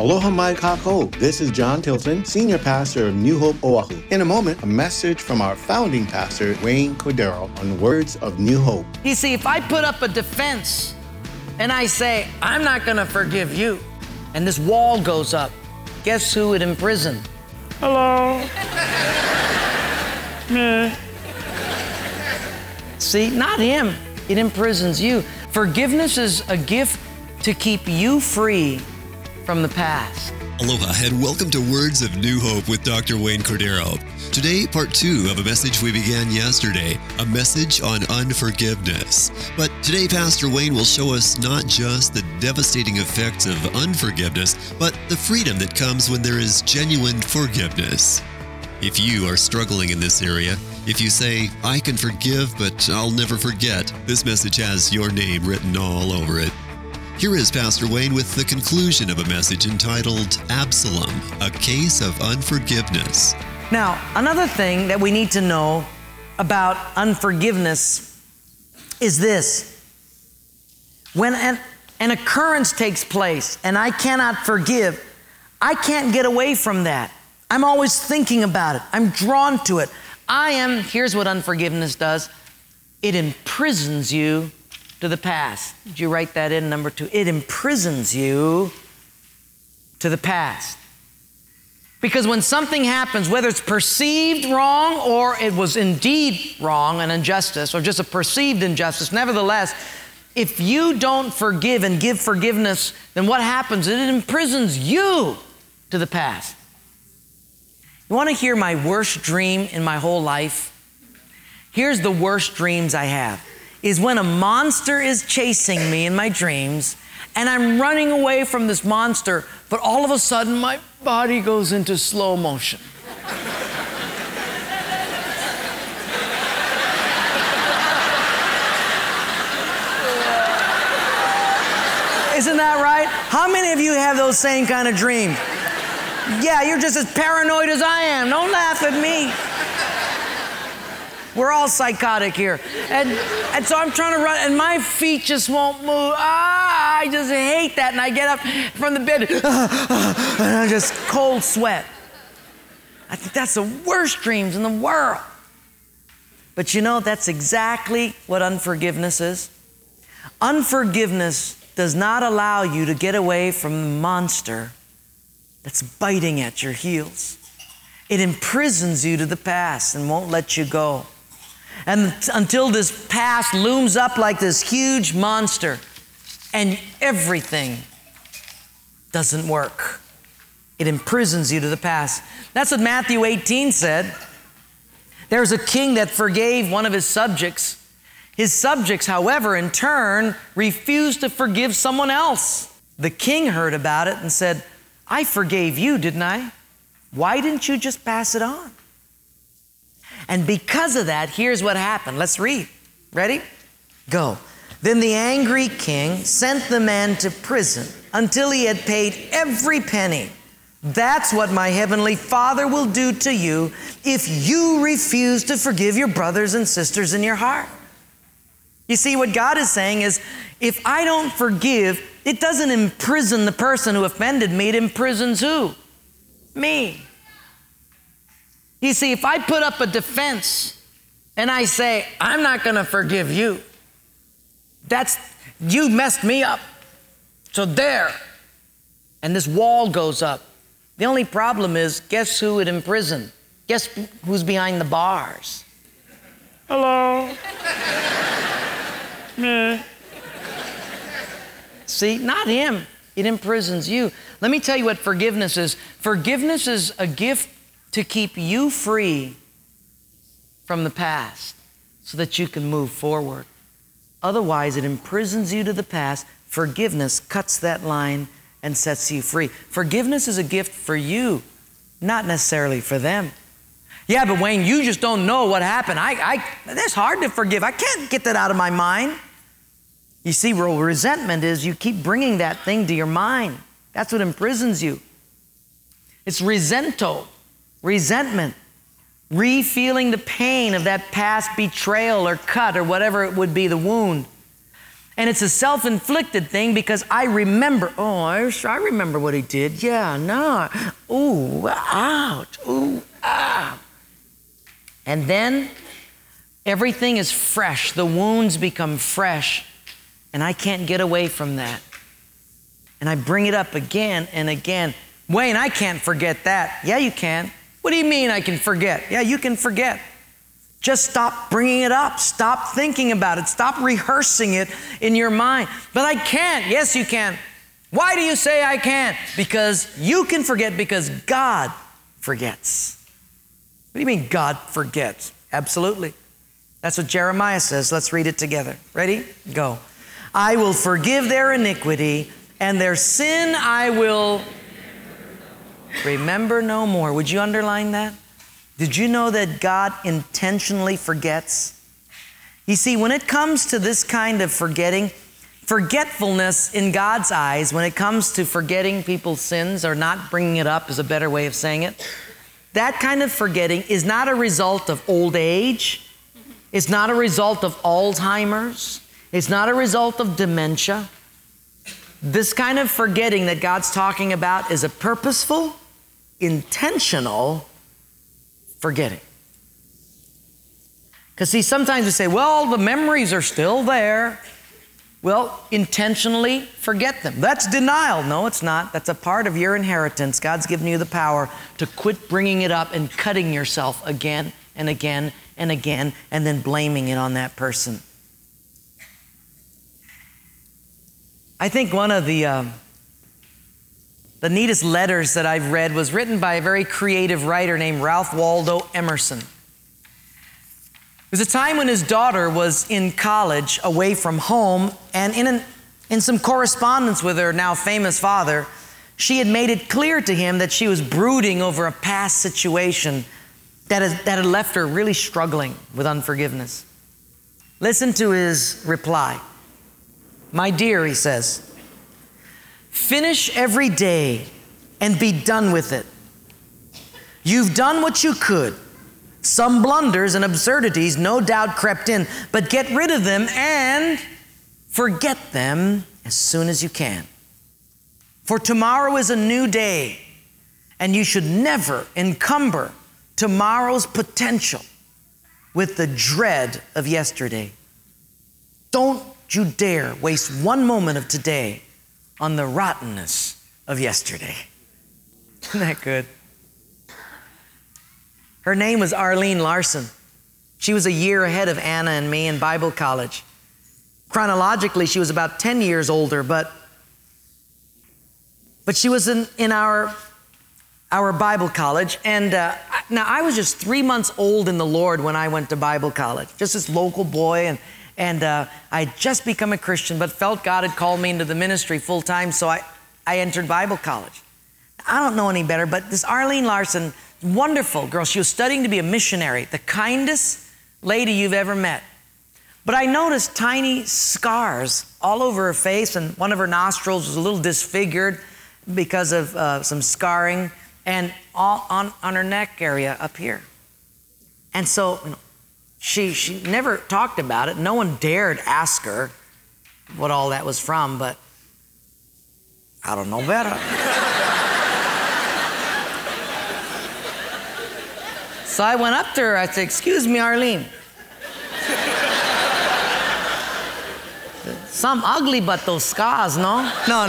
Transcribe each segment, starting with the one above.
Aloha mai kākou. This is John Tilton, Senior Pastor of New Hope, Oahu. In a moment, a message from our founding pastor, Wayne Cordero, on words of New Hope. You see, if I put up a defense and I say, I'm not going to forgive you, and this wall goes up, guess who it imprisoned? Hello. Me. See, not him. It imprisons you. Forgiveness is a gift to keep you free from the past. Aloha and welcome to Words of New Hope with Dr. Wayne Cordero. Today, part 2 of a message we began yesterday, a message on unforgiveness. But today, Pastor Wayne will show us not just the devastating effects of unforgiveness, but the freedom that comes when there is genuine forgiveness. If you are struggling in this area, if you say, I can forgive, but I'll never forget, this message has your name written all over it. Here is Pastor Wayne with the conclusion of a message entitled Absalom, a Case of Unforgiveness. Now, another thing that we need to know about unforgiveness is this. When an occurrence takes place and I cannot forgive, I can't get away from that. I'm always thinking about it. I'm drawn to it. Here's what unforgiveness does. It imprisons you to the past. Did you write that in, number 2? It imprisons you to the past. Because when something happens, whether it's perceived wrong or it was indeed wrong, an injustice, or just a perceived injustice, nevertheless, if you don't forgive and give forgiveness, then what happens? It imprisons you to the past. You want to hear my worst dream in my whole life? Here's the worst dreams I have. Is when a monster is chasing me in my dreams and I'm running away from this monster, but all of a sudden my body goes into slow motion. Isn't that right? How many of you have those same kind of dreams? Yeah, you're just as paranoid as I am. Don't laugh at me. We're all psychotic here. And so I'm trying to run, and my feet just won't move. I just hate that. And I get up from the bed, and I just cold sweat. I think that's the worst dreams in the world. But you know, that's exactly what unforgiveness is. Unforgiveness does not allow you to get away from the monster that's biting at your heels. It imprisons you to the past and won't let you go. And until this past looms up like this huge monster and everything doesn't work. It imprisons you to the past. That's what Matthew 18 said. There's a king that forgave one of his subjects. His subjects, however, in turn, refused to forgive someone else. The king heard about it and said, I forgave you, didn't I? Why didn't you just pass it on? And because of that, here's what happened. Let's read. Ready? Go. Then the angry king sent the man to prison until he had paid every penny. That's what my heavenly Father will do to you if you refuse to forgive your brothers and sisters in your heart. You see, what God is saying is, if I don't forgive, it doesn't imprison the person who offended me. It imprisons who? Me. You see, if I put up a defense and I say, I'm not going to forgive you, you messed me up. So there. And this wall goes up. The only problem is, guess who it imprisoned? Guess who's behind the bars? Hello. Me. See, not him. It imprisons you. Let me tell you what forgiveness is. Forgiveness is a gift to keep you free from the past so that you can move forward. Otherwise, it imprisons you to the past. Forgiveness cuts that line and sets you free. Forgiveness is a gift for you, not necessarily for them. Yeah, but Wayne, you just don't know what happened. It's hard to forgive. I can't get that out of my mind. You see, resentment is you keep bringing that thing to your mind. That's what imprisons you. It's resentment, re-feeling the pain of that past betrayal or cut or whatever it would be, the wound. And it's a self-inflicted thing because I remember, I remember what he did. Yeah, no. Ooh, ouch. Ooh, ah. And then everything is fresh. The wounds become fresh. And I can't get away from that. And I bring it up again and again. Wayne, I can't forget that. Yeah, you can. What do you mean I can forget? Yeah, you can forget. Just stop bringing it up. Stop thinking about it. Stop rehearsing it in your mind. But I can't. Yes, you can. Why do you say I can't? Because you can forget because God forgets. What do you mean God forgets? Absolutely. That's what Jeremiah says. Let's read it together. Ready? Go. I will forgive their iniquity, and their sin I will remember no more. Would you underline that? Did you know that God intentionally forgets? You see, when it comes to this kind of forgetting, forgetfulness in God's eyes, when it comes to forgetting people's sins or not bringing it up is a better way of saying it, that kind of forgetting is not a result of old age. It's not a result of Alzheimer's. It's not a result of dementia. This kind of forgetting that God's talking about is a purposeful, intentional forgetting. Because see, sometimes we say, well, the memories are still there. Well, intentionally forget them. That's denial. No, it's not. That's a part of your inheritance. God's given you the power to quit bringing it up and cutting yourself again and again and again and then blaming it on that person. I think one of the neatest letters that I've read was written by a very creative writer named Ralph Waldo Emerson. It was a time when his daughter was in college away from home, and in some correspondence with her now famous father, she had made it clear to him that she was brooding over a past situation that had left her really struggling with unforgiveness. Listen to his reply. My dear, he says, finish every day and be done with it. You've done what you could. Some blunders and absurdities no doubt crept in, but get rid of them and forget them as soon as you can. For tomorrow is a new day, and you should never encumber tomorrow's potential with the dread of yesterday. Don't you dare waste one moment of today on the rottenness of yesterday. Isn't that good? Her name was Arlene Larson. She was a year ahead of Anna and me in Bible college. Chronologically, she was about 10 years older, but she was in our Bible college. And now I was just 3 months old in the Lord when I went to Bible college. Just this local boy, and I had just become a Christian, but felt God had called me into the ministry full time, so I entered Bible college. I don't know any better, but this Arlene Larson, wonderful girl. She was studying to be a missionary, the kindest lady you've ever met. But I noticed tiny scars all over her face, and one of her nostrils was a little disfigured because of some scarring, and all on her neck area up here. And so she never talked about it. No one dared ask her what all that was from, but I don't know better. So I went up to her. I said, excuse me, Arlene. Some ugly, but those scars, no? No.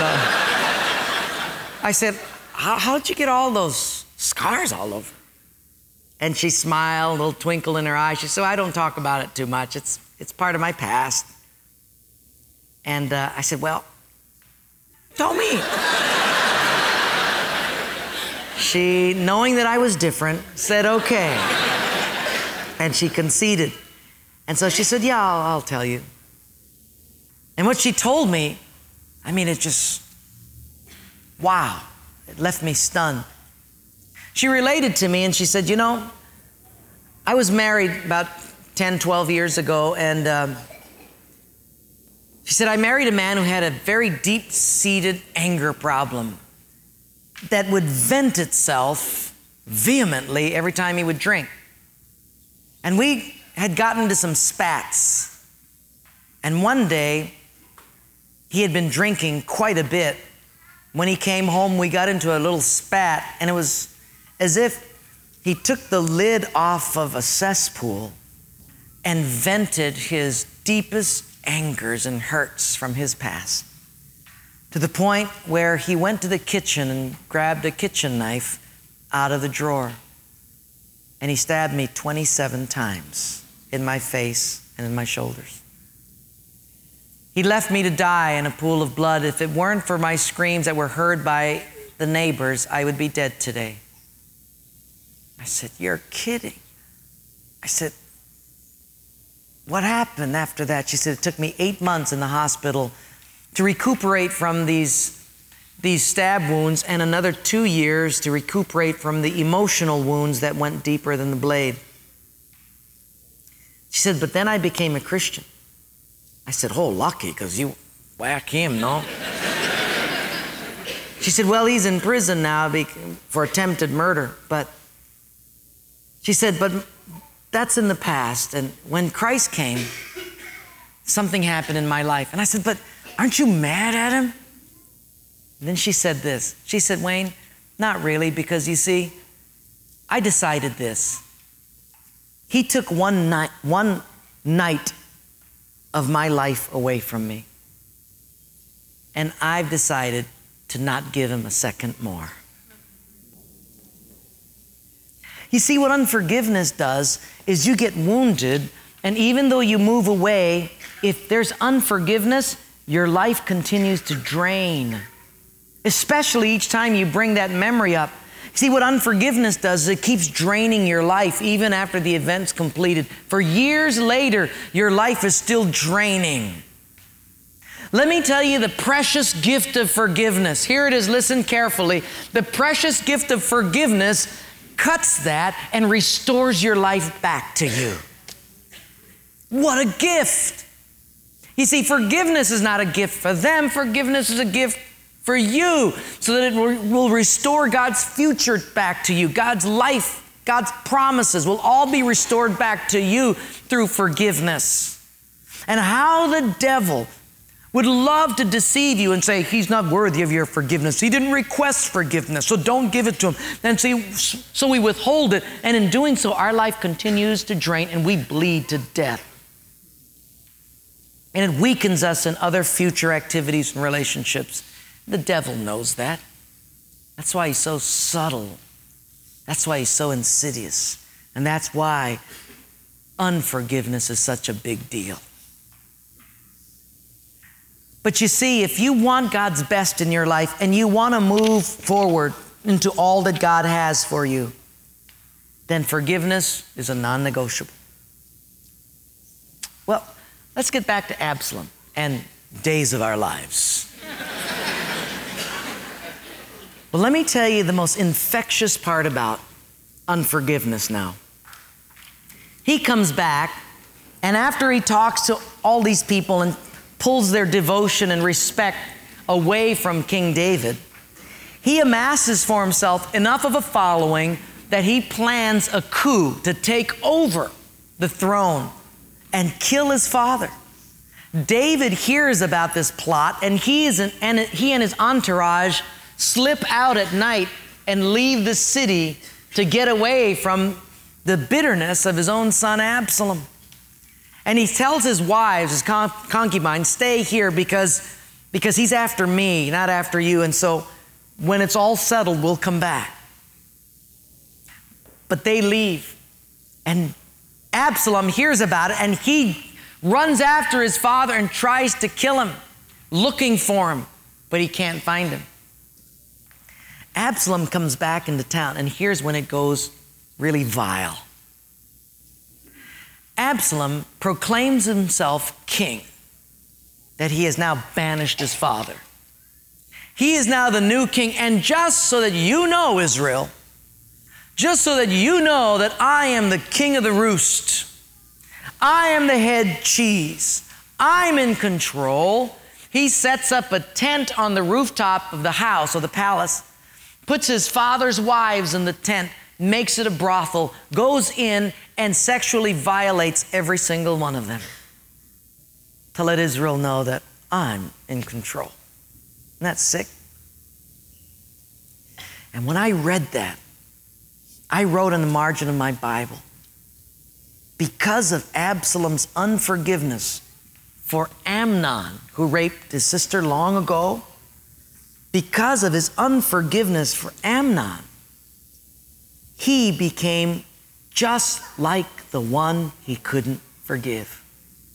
I said, how'd you get all those scars all over? And she smiled, a little twinkle in her eye. She said, I don't talk about it too much. It's part of my past. And I said, well, tell me. She, knowing that I was different, said, okay. And she conceded. And so she said, yeah, I'll tell you. And what she told me, it just, wow, it left me stunned. She related to me and she said, I was married about 10, 12 years ago, and she said, I married a man who had a very deep-seated anger problem that would vent itself vehemently every time he would drink. And we had gotten into some spats. And one day, he had been drinking quite a bit. When he came home, we got into a little spat, and it was as if he took the lid off of a cesspool and vented his deepest angers and hurts from his past, to the point where he went to the kitchen and grabbed a kitchen knife out of the drawer, and he stabbed me 27 times in my face and in my shoulders. He left me to die in a pool of blood. If it weren't for my screams that were heard by the neighbors, I would be dead today. I said, "You're kidding." I said, "What happened after that?" She said, "It took me 8 months in the hospital to recuperate from these stab wounds, and another 2 years to recuperate from the emotional wounds that went deeper than the blade." She said, "But then I became a Christian." I said, "Oh, lucky, because you whack him, no?" She said, "Well, he's in prison now for attempted murder." But she said, "But that's in the past. And when Christ came, something happened in my life." And I said, "But aren't you mad at him?" And then she said this. She said, "Wayne, not really, because you see, I decided this. He took one night of my life away from me, and I've decided to not give him a second more." You see, what unforgiveness does is you get wounded, and even though you move away, if there's unforgiveness, your life continues to drain, especially each time you bring that memory up. See, what unforgiveness does is it keeps draining your life even after the event's completed. For years later, your life is still draining. Let me tell you the precious gift of forgiveness. Here it is, listen carefully. The precious gift of forgiveness cuts that and restores your life back to you. What a gift! You see, forgiveness is not a gift for them. Forgiveness is a gift for you, so that it will restore God's future back to you. God's life, God's promises will all be restored back to you through forgiveness. And how the devil would love to deceive you and say, "He's not worthy of your forgiveness. He didn't request forgiveness, so don't give it to him." And so we withhold it, and in doing so, our life continues to drain and we bleed to death. And it weakens us in other future activities and relationships. The devil knows that. That's why he's so subtle. That's why he's so insidious. And that's why unforgiveness is such a big deal. But you see, if you want God's best in your life and you want to move forward into all that God has for you, then forgiveness is a non-negotiable. Well, let's get back to Absalom and days of our lives. Well, let me tell you the most infectious part about unforgiveness now. He comes back, and after he talks to all these people and pulls their devotion and respect away from King David, he amasses for himself enough of a following that he plans a coup to take over the throne and kill his father. David hears about this plot, and he and his entourage slip out at night and leave the city to get away from the bitterness of his own son Absalom. And he tells his wives, his concubines, "Stay here because he's after me, not after you. And so when it's all settled, we'll come back." But they leave. And Absalom hears about it, and he runs after his father and tries to kill him, looking for him, but he can't find him. Absalom comes back into town, and here's when it goes really vile. Absalom proclaims himself king, that he has now banished his father. He is now the new king, and just so that you know, Israel, just so that you know that I am the king of the roost, I am the head cheese, I'm in control, he sets up a tent on the rooftop of the house or the palace, puts his father's wives in the tent, makes it a brothel, goes in and sexually violates every single one of them to let Israel know that I'm in control. Isn't that sick? And when I read that, I wrote on the margin of my Bible, because of Absalom's unforgiveness for Amnon, who raped his sister long ago, because of his unforgiveness for Amnon, he became just like the one he couldn't forgive.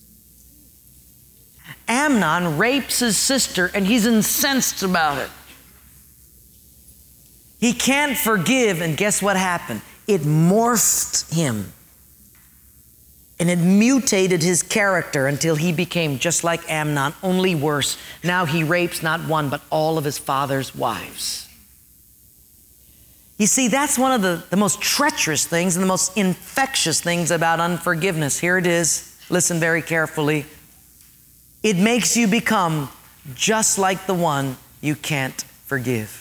Amnon rapes his sister and he's incensed about it. He can't forgive, and guess what happened? It morphed him. And it mutated his character until he became just like Amnon, only worse. Now he rapes not one, but all of his father's wives. You see, that's one of the most treacherous things and the most infectious things about unforgiveness. Here it is. Listen very carefully. It makes you become just like the one you can't forgive.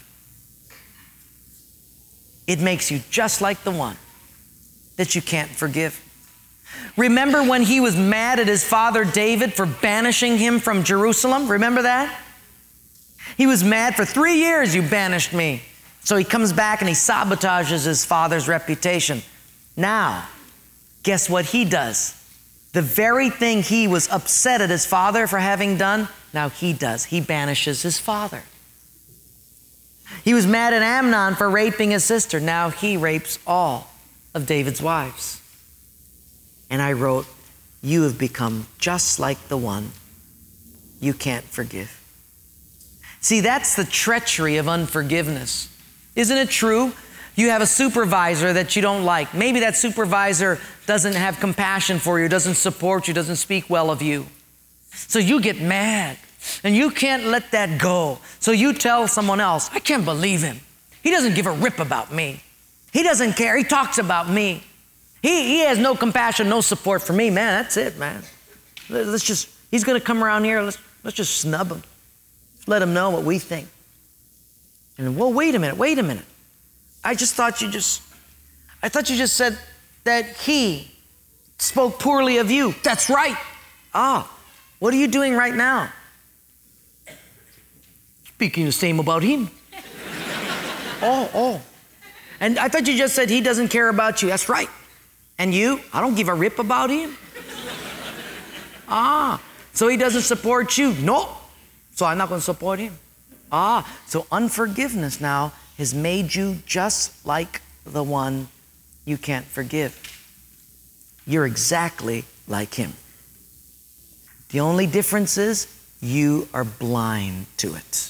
It makes you just like the one that you can't forgive. Remember when he was mad at his father David for banishing him from Jerusalem? Remember that? He was mad. For 3 years you banished me. So he comes back and he sabotages his father's reputation. Now, guess what he does? The very thing he was upset at his father for having done, now he does. He banishes his father. He was mad at Amnon for raping his sister. Now he rapes all of David's wives. And I wrote, you have become just like the one you can't forgive. See, that's the treachery of unforgiveness. Isn't it true? You have a supervisor that you don't like. Maybe that supervisor doesn't have compassion for you, doesn't support you, doesn't speak well of you. So you get mad. And you can't let that go. So you tell someone else, I can't believe him. He doesn't give a rip about me. He doesn't care. He talks about me. He has no compassion, no support for me. Man, that's it, man. He's going to come around here. Let's just snub him. Let him know what we think. And, well, wait a minute. I thought you just said that he spoke poorly of you. That's right. What are you doing right now? Speaking the same about him. And I thought you just said he doesn't care about you. That's right. And you? I don't give a rip about him. So he doesn't support you? No. So I'm not going to support him. So unforgiveness now has made you just like the one you can't forgive. You're exactly like him. The only difference is you are blind to it.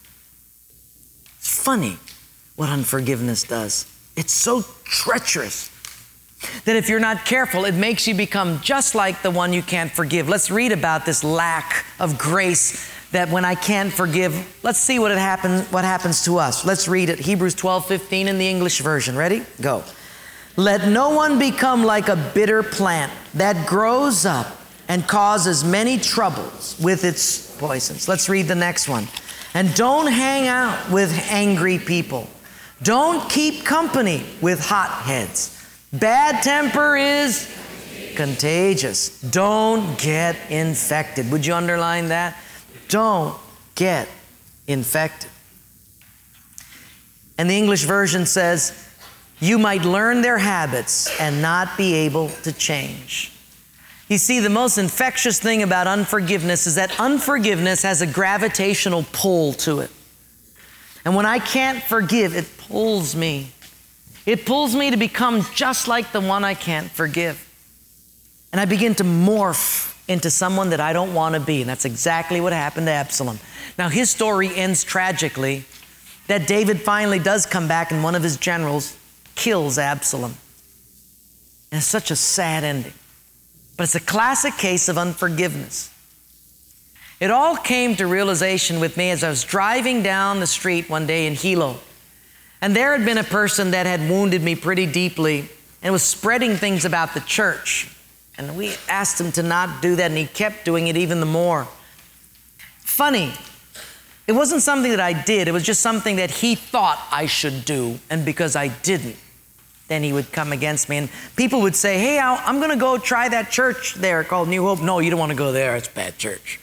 It's funny what unforgiveness does. It's so treacherous that if you're not careful, it makes you become just like the one you can't forgive. Let's read about this lack of grace, that when I can't forgive, let's see what happens to us. Let's read it. Hebrews 12:15 in the English version. Ready? Go. Let no one become like a bitter plant that grows up and causes many troubles with its poisons. Let's read the next one. And don't hang out with angry people. Don't keep company with hotheads. Bad temper is contagious. Don't get infected. Would you underline that? Don't get infected. And the English version says, you might learn their habits and not be able to change. You see, the most infectious thing about unforgiveness is that unforgiveness has a gravitational pull to it. And when I can't forgive, it pulls me. It pulls me to become just like the one I can't forgive. And I begin to morph into someone that I don't want to be. And that's exactly what happened to Absalom. Now, his story ends tragically, that David finally does come back and one of his generals kills Absalom. And it's such a sad ending. But it's a classic case of unforgiveness. It all came to realization with me as I was driving down the street one day in Hilo. And there had been a person that had wounded me pretty deeply and was spreading things about the church. And we asked him to not do that, and he kept doing it even the more. Funny, it wasn't something that I did. It was just something that he thought I should do. And because I didn't, then he would come against me. And people would say, hey, I'm going to go try that church there called New Hope. No, you don't want to go there. It's a bad church.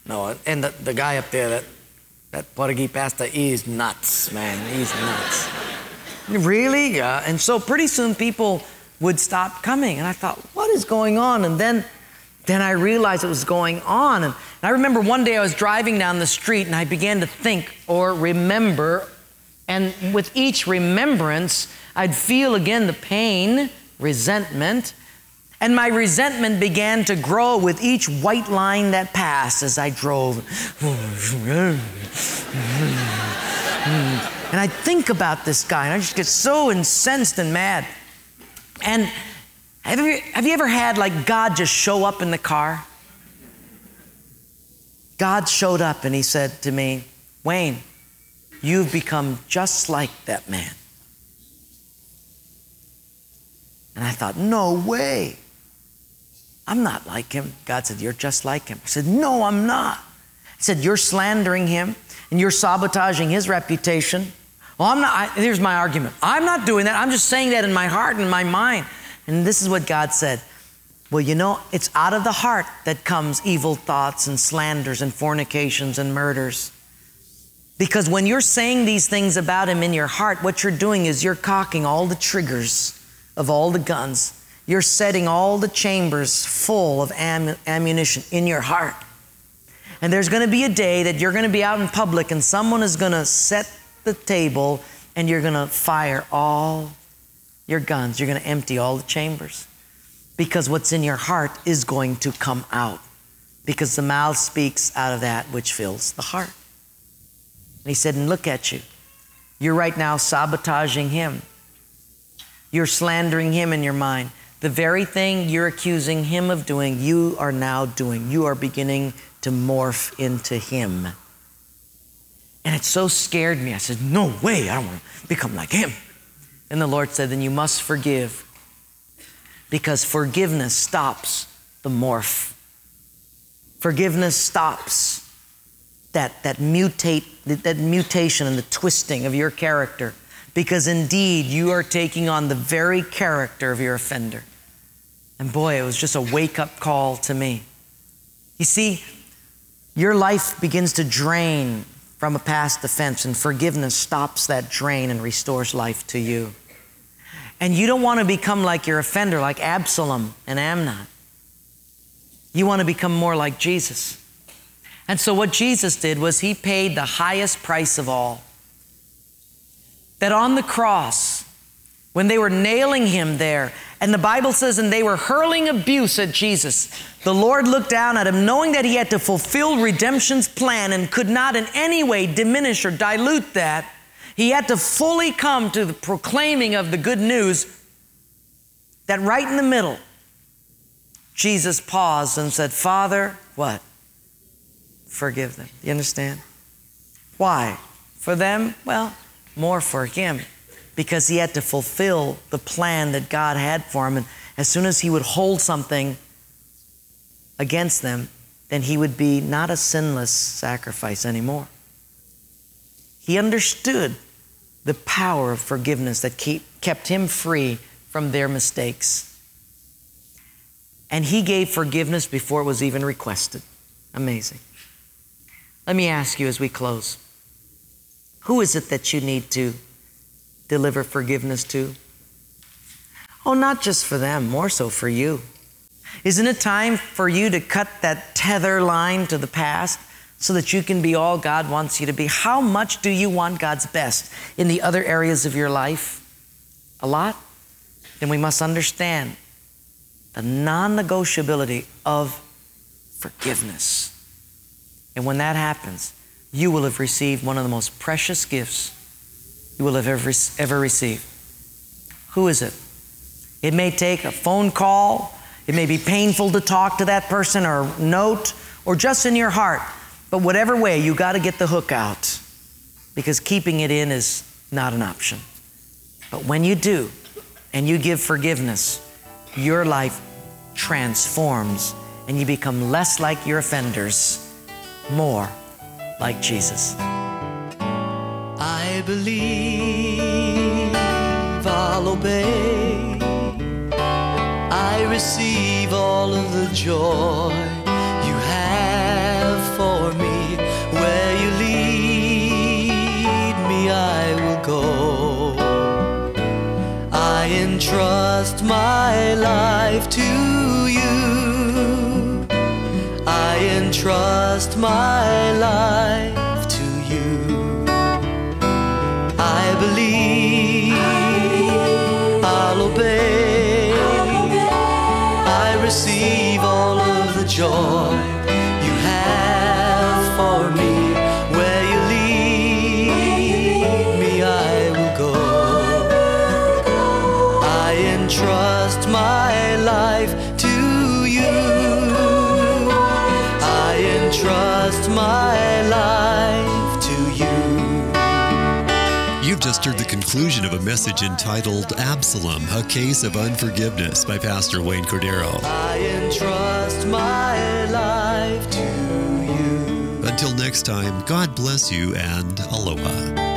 No, and the guy up there, that Portuguese pastor, he's nuts, man. He's nuts. Really? And so pretty soon people would stop coming. And I thought, what is going on? And then I realized it was going on. And I remember one day I was driving down the street and I began to think or remember. And with each remembrance, I'd feel again the pain, resentment. And my resentment began to grow with each white line that passed as I drove. And I think about this guy, and I just get so incensed and mad. And have you ever had like God just show up in the car? God showed up and he said to me, Wayne, you've become just like that man. And I thought, no way. I'm not like him. God said, you're just like him. I said, no, I'm not. He said, you're slandering him and you're sabotaging his reputation. Well, I'm not. Here's my argument. I'm not doing that. I'm just saying that in my heart and my mind. And this is what God said. Well, you know, it's out of the heart that comes evil thoughts and slanders and fornications and murders. Because when you're saying these things about him in your heart, what you're doing is you're cocking all the triggers of all the guns. You're setting all the chambers full of ammunition in your heart. And there's going to be a day that you're going to be out in public and someone is going to set the table and you're going to fire all your guns. You're going to empty all the chambers. Because what's in your heart is going to come out. Because the mouth speaks out of that which fills the heart. And he said, and look at you. You're right now sabotaging him. You're slandering him in your mind. The very thing you're accusing him of doing, you are now doing. You are beginning to morph into him. And it so scared me. I said, no way, I don't want to become like him. And the Lord said, then you must forgive. Because forgiveness stops the morph. Forgiveness stops that mutation and the twisting of your character. Because indeed, you are taking on the very character of your offender. And boy, it was just a wake-up call to me. You see, your life begins to drain from a past offense, and forgiveness stops that drain and restores life to you. And you don't want to become like your offender, like Absalom and Amnon. You want to become more like Jesus. And so what Jesus did was he paid the highest price of all. That on the cross, when they were nailing him there, and the Bible says, and they were hurling abuse at Jesus, the Lord looked down at him, knowing that he had to fulfill redemption's plan and could not in any way diminish or dilute that. He had to fully come to the proclaiming of the good news that right in the middle, Jesus paused and said, Father, what? Forgive them. You understand? Why? For them? Well, more for him, because he had to fulfill the plan that God had for him. And as soon as he would hold something against them, then he would be not a sinless sacrifice anymore. He understood the power of forgiveness that kept him free from their mistakes. And he gave forgiveness before it was even requested. Amazing. Let me ask you as we close. Who is it that you need to deliver forgiveness to? Oh, not just for them, more so for you. Isn't it time for you to cut that tether line to the past so that you can be all God wants you to be? How much do you want God's best in the other areas of your life? A lot? Then we must understand the non-negotiability of forgiveness. And when that happens, you will have received one of the most precious gifts you will have ever received. Who is it? It may take a phone call. It may be painful to talk to that person or note or just in your heart. But whatever way, you got to get the hook out because keeping it in is not an option. But when you do and you give forgiveness, your life transforms and you become less like your offenders, more like Jesus. I believe I'll obey. I receive all of the joy you have for will go. I entrust my life to you. I entrust my life to you. I believe I'll obey. I receive all of the joy you have for me. Where you lead me, I will go. I entrust my life to you. I entrust my life to you. You've just heard the conclusion of a message entitled Absalom, A Case of Unforgiveness by Pastor Wayne Cordero. I entrust my life to you. Until next time, God bless you and aloha.